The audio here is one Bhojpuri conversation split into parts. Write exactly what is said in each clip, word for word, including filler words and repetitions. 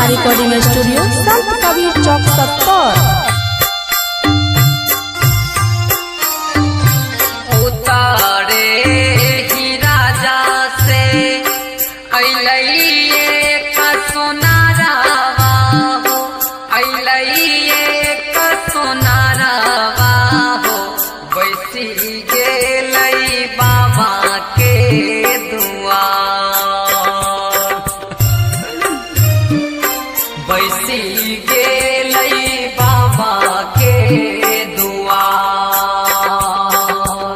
श्यामा रिकॉर्डिंग स्टूडियो संत कबीर चौक सत्तर। उतारे ही राजा से अइलैये का सोनारावा हो, अइलैये का सोनारावा हो, बैसी गेलै बाबा के दुआर, बैसी गेलै बाबा के दुआर।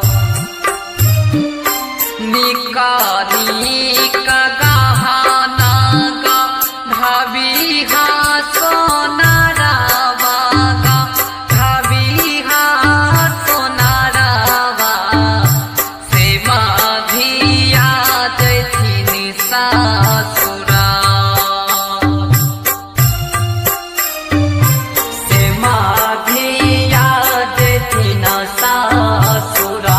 निका निका गहना गा ढाबिहा सोनारावा गा ढाबिहा सोनारावा, से माधिया जैथिन सासुरा, से माधिया जैथिन सासुरा।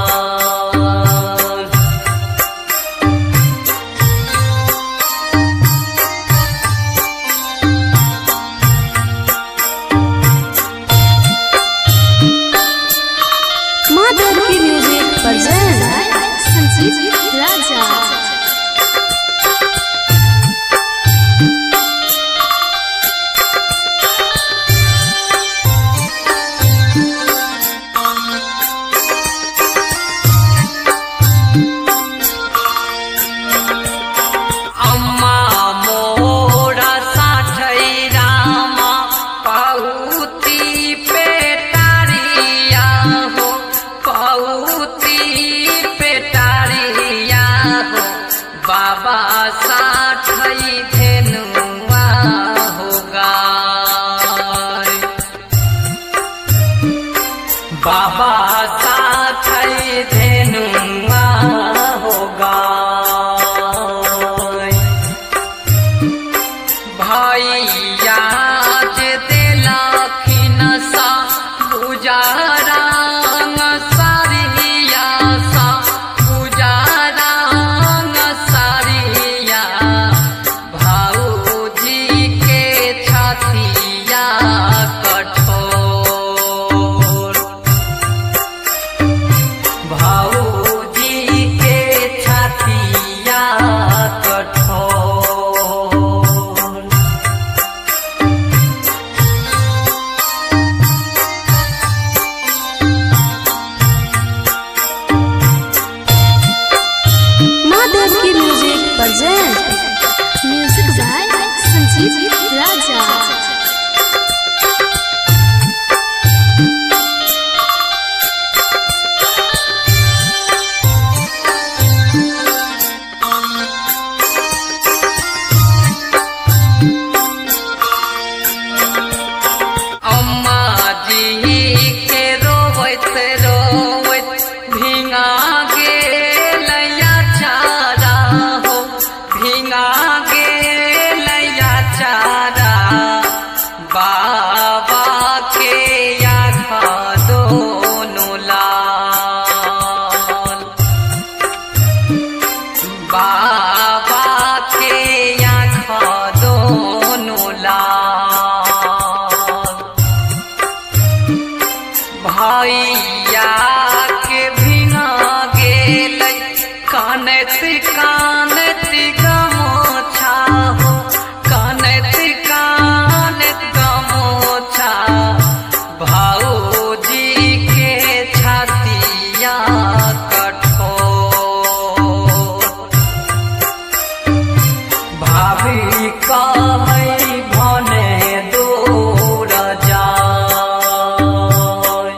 माधव की म्यूजिक प्रेजेंट संजीव राजा। अम्मा मोरा साठै रामा पहुती पेटारिया हो, पहुती पेटारिया हो, बाबा साठै धेनुआ हो गाय, बाबा साठै धेनुआ हो गाय। भैया जे देलखिन सा गुजारंग सारिया सा गुजारंग सारिया, भाऊजी के छतिया कठोर, भाऊजी के छतिया कठोर। माधव की music present music by Sanjeev Raja. अम्मा जी के रोवैत रोवैत भिंगा गेलैया चारा हो, भिंगा गेलैया चारा, बाबा के आँखा दोनों लाल, बाबा के आँखा दोनों लाल। भैया के भिंगा गेलै कानैत कानैत गमोछा हो, कानैत कानैत गमोछा, भाऊजी के छतिया कठोर, भाभी कहै भने दूर जाय।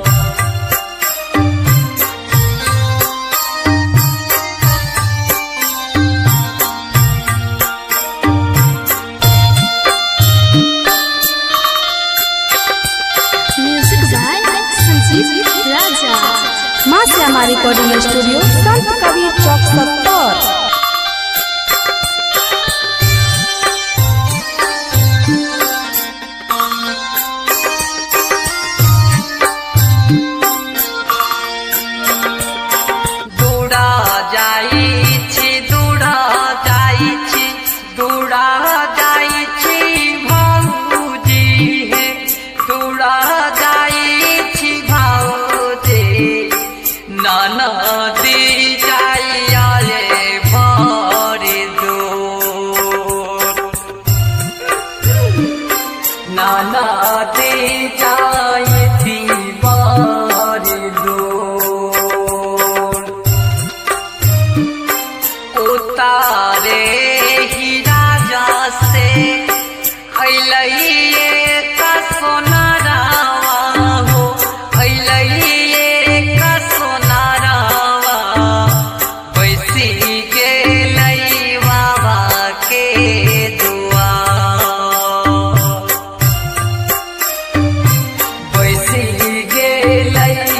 Music by Sanjeev Raja. माँ श्यामा रिकॉर्डिंग स्टूडियो संत कबीर चौक सत्तर। दूड़ा जाई छी दूड़ा जाई छी दूड़ा जाई छी लई